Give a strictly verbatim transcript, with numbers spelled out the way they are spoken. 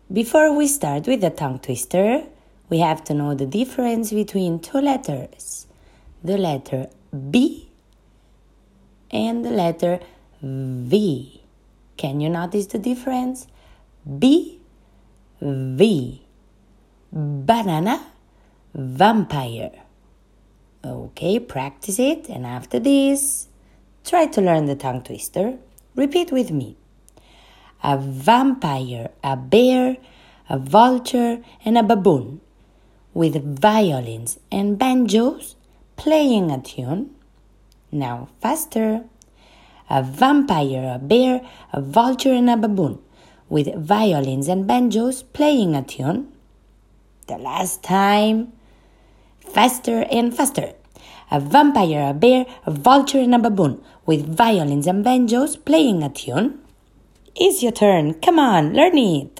Before we start with the tongue twister, we have to know the difference between two letters. The letter B and the letter V. Can you notice the difference? B, V. Banana, vampire. Okay, practice it, and after this, try to learn the tongue twister. Repeat with me. A vampire, a bear, a vulture, and a baboon, with violins and banjos playing a tune. Now faster. A vampire, a bear, a vulture, and a baboon, with violins and banjos playing a tune. The last time. Faster and faster. A vampire, a bear, a vulture, and a baboon, with violins and banjos playing a tune. It's your turn. Come on, learn it.